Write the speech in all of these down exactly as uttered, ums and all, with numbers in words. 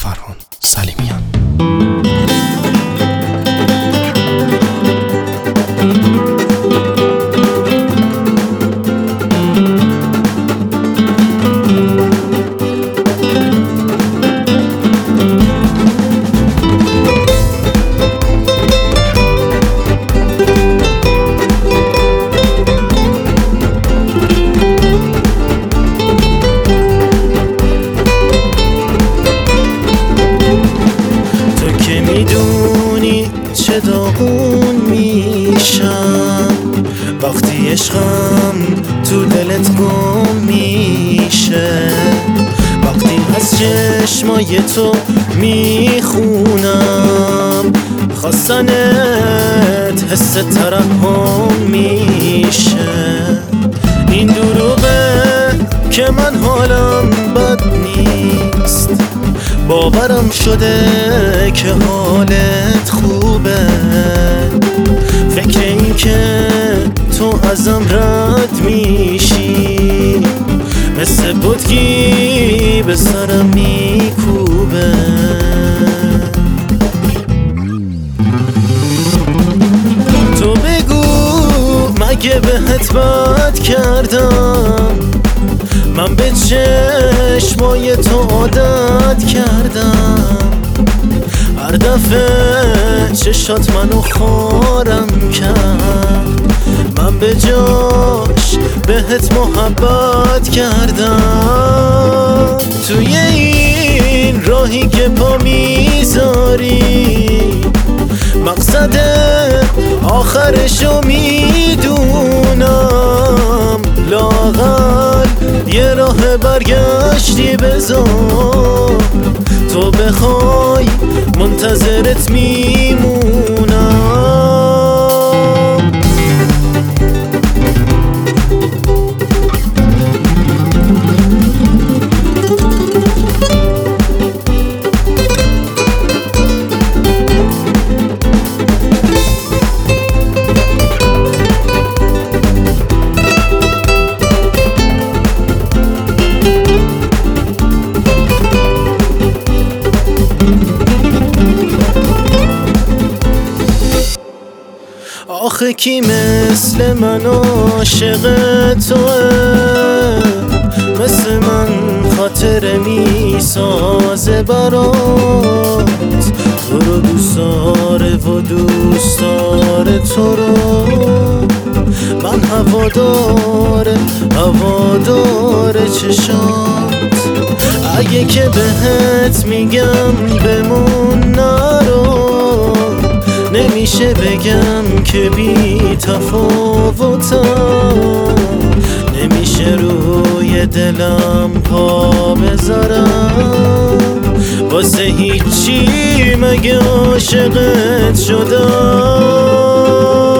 فرهان سلیمیان. میدونی چه داغون میشم وقتی عشقم تو دلت گم میشه، وقتی از چشمای تو میخونم خواستنت حس ترحم میشه. این دروغه که من حالم بد نیست، باورم شده که حالت خوبه. فکر این که تو ازم رد میشی مثل بودگی به سرم میکوبه. تو بگو مگه بهت بد کردم؟ من به چشمای تو عادت کردم، هر دفعه چشات منو خارم کرد. من به جاش بهت محبت کردم. توی این راهی که پا میذاری مقصد آخرشو میدونم، لااقل یه راه برگشتی بذار. تو بخوای منتظرت میمونم. آخه کی مثل من عاشق توه، مثل من خاطر میسازه برات. تو رو دوست داره و دوست داره تو رو، من هواداره هواداره چشات. اگه که بهت میگم بمون نرو، نمیشه بگم که بی تفاوتم، نمیشه روی دلم پا بذارم. واسه هیچی مگه عاشقت شدم.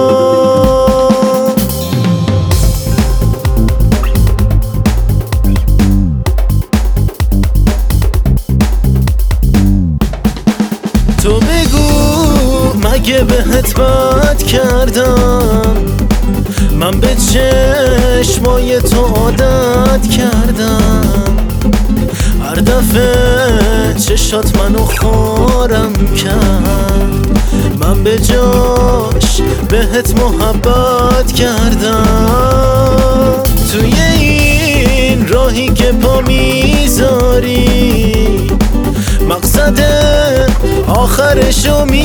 تو بگو مگه بهت بد کردم؟ من به چشمای تو عادت کردم، هر دفعه چشات منو خارم کرد. من به جاش بهت محبت کردم. توی این راهی که پا میذاری مقصد آخرشو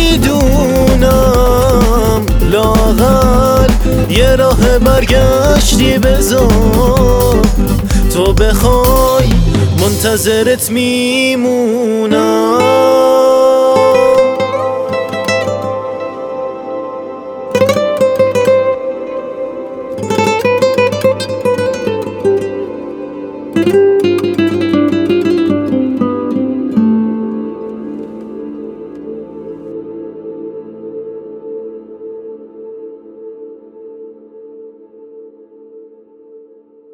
میدونم، لااقل یه راه برگشتی بذار. تو بخوای منتظرت میمونم.